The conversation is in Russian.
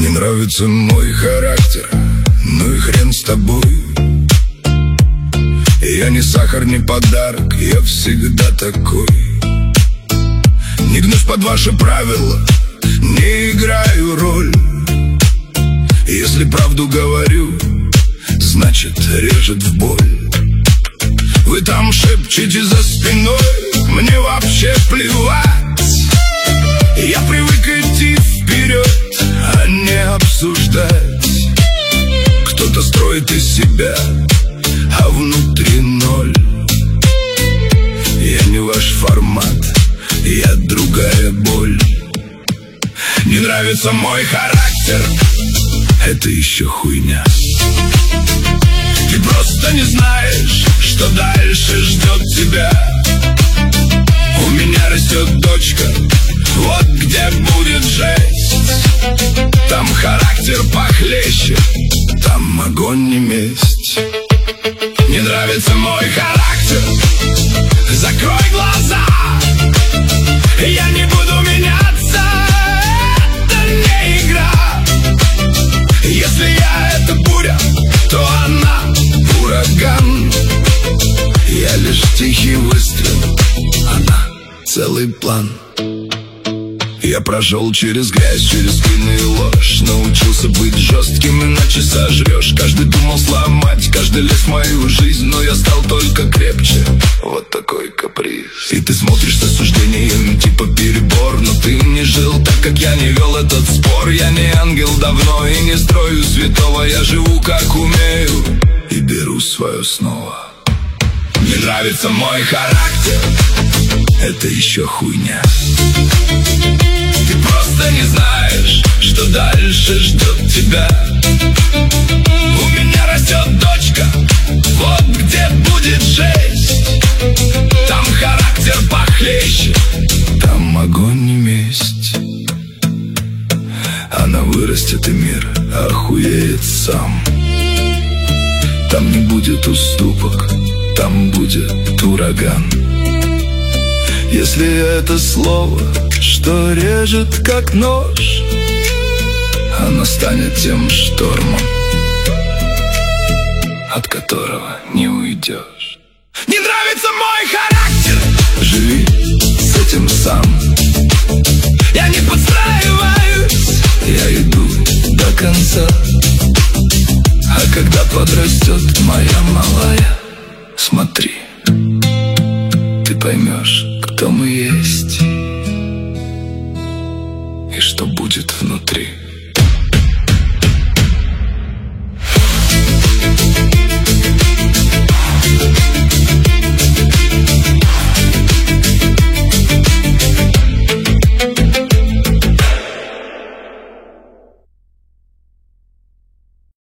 Не нравится мой характер, ну и хрен с тобой. Я не сахар, не подарок, я всегда такой. Не гнусь под ваши правила, не играю роль. Если правду говорю, значит режет в боль. Вы там шепчете за спиной, мне вообще плевать. Я привык идти вперед, а не обсуждать. Кто-то строит из себя, а внутри ноль. Я не ваш формат, я другая боль. Не нравится мой характер, это еще хуйня. Ты просто не знаешь, что дальше ждет тебя. У меня растет дочка, вот где будет жесть. Там характер похлеще, там огонь не месть. Не нравится мой характер, закрой глаза. Я не буду меняться, это не игра. Если я это буря, то она ураган. Я лишь тихий выстрел, она целый план. Я прошел через грязь, через спины и ложь. Научился быть жестким, иначе сожрешь. Каждый думал сломать, каждый лез в мою жизнь, но я стал только крепче. Вот такой каприз. И ты смотришь с осуждением, типа перебор. Но ты не жил так, как я не вел этот спор. Я не ангел давно и не строю святого. Я живу как умею и беру свое снова. Не нравится мой характер, это еще хуйня. Ты просто не знаешь, что дальше ждет тебя. У меня растет дочка, вот где будет жесть. Там характер похлеще, там огонь не месть. Она вырастет и мир охуеет сам. Там не будет уступок, там будет ураган. Если это слово, что режет как нож, оно станет тем штормом, от которого не уйдешь. Не нравится мой характер, живи с этим сам. Я не подстраиваюсь, я иду до конца. А когда подрастет моя малая, смотри, ты поймешь, кто мы есть и что будет внутри.